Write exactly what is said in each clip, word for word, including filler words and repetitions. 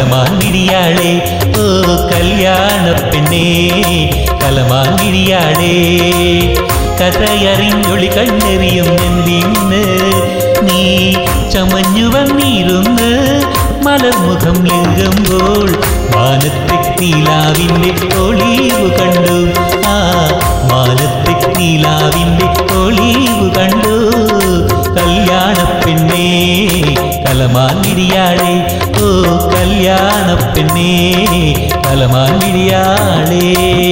കലമാൻമിഴിയാളെ ഓ കല്യാണ പെണ്ണേ കലമാൻമിഴിയാളെ കഥയറിഞ്ഞൊളി കണ്ടെറിയും നെന്തിന്ന് നീ ചമഞ്ഞു വന്നിരുന്ന് മലർമുഖം ലിംഗമ്പോൾ മാനത്തെ നീലാവിൻ്റെ ഒളിവ് കണ്ടു ആ മാനത്തെ നീലാവിൻ്റെ ഒളിവ് കണ്ടു കല്യാണ പെണ്ണേ കലമാൻമിഴിയാളെ ഓ കല്യാണ പെണ്ണേ കലമാൻമിഴിയാളെ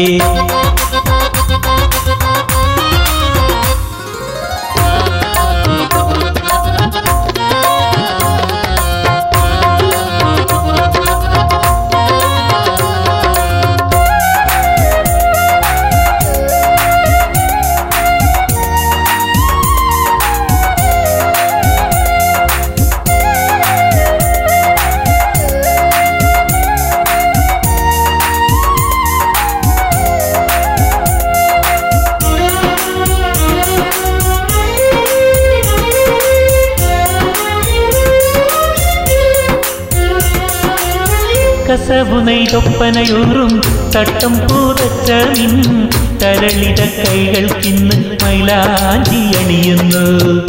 കസവുനെയ്തൊപ്പനയൂറും തട്ടം പൂതച്ച നിൻ തരളിത കൈകൾക്കിന്ന് മൈലാഞ്ചി അണിയുന്നു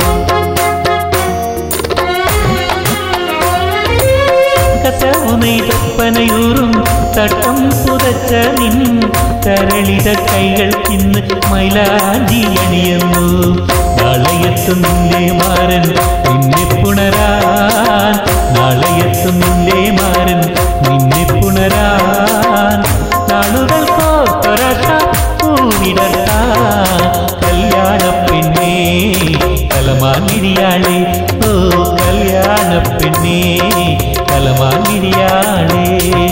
കസവുനെയ്തൊപ്പനയൂറും തട്ടം പുതച്ച നിൻ തരളിത കൈകൾക്കിന്ന് മൈലാഞ്ചി അണിയുന്നു നാളെയെത്തും നിന്റെ മാരൻ നിന്നെ പുണരാൻ നാളെയെത്തും നിന്റെ മാരൻ നിന്നെ പുണരാൻ നാളുകൾ കോർക്കൊരാശ പൂവിടർത്താൻ കല്യാണ പെണ്ണേ കലമാൻമിഴിയാളെ ഓ കല്യാണ പെണ്ണേ കലമാൻമിഴിയാളെ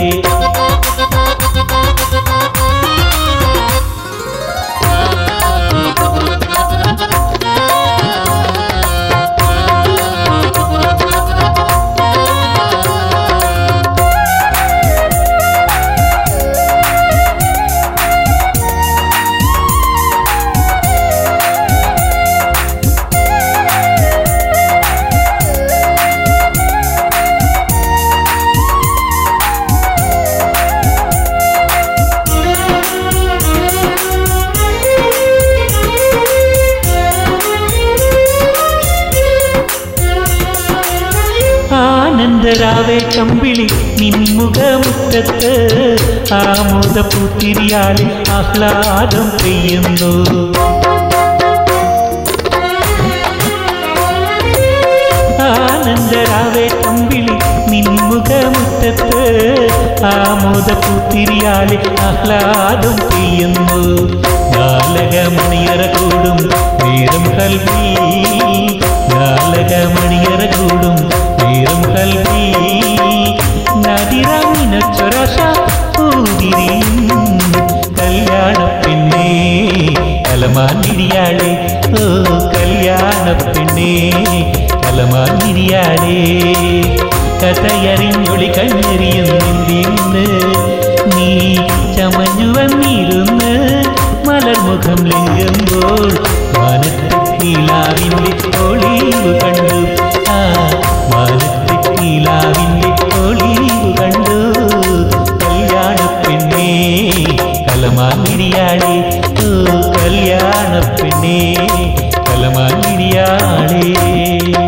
ആനന്ദരാവേ കമ്പിളി നിൻമുഖമുറ്റത്ത് ആമോദ പൂത്തിരിയാലെ ആഹ്ലാദം പെയ്യുന്നു ആനന്ദരാവേ കമ്പിളി നിൻമുഖമുറ്റത്ത് ആമോദ പൂത്തിരിയാലെ ആഹ്ലാദം പെയ്യുന്നു നാലകമണിയറ കൂടും നേരം കൽവി നാലകമണിയറ കൂടും നേരം കൽവി നദിറങ്ങിനൊരാശ പൂതിരിയും കല്യാണ പെണ്ണേ കലമാൻമിഴിയാളെ ഓ കല്യാണ പെണ്ണേ കലമാൻമിഴിയാളെ കഥയറിഞ്ഞൊളി കണ്ണെറിയും നിന്തിന്ന് നീ ചമഞ്ഞു വന്നിരുന്ന് മലർമുഖം ലിംഗമ്പോൾ മാനത്തെ നീലാവിൻ്റെ ഒളിവ് കണ്ടു ആ മാനത്തെ നീലാവിൻ്റെ ഒളിവ് കണ്ടു കല്യാണ പെണ്ണേ കലമാൻമിഴിയാളെ ഓ കല്യാണ പെണ്ണേ കലമാൻമിഴിയാളെ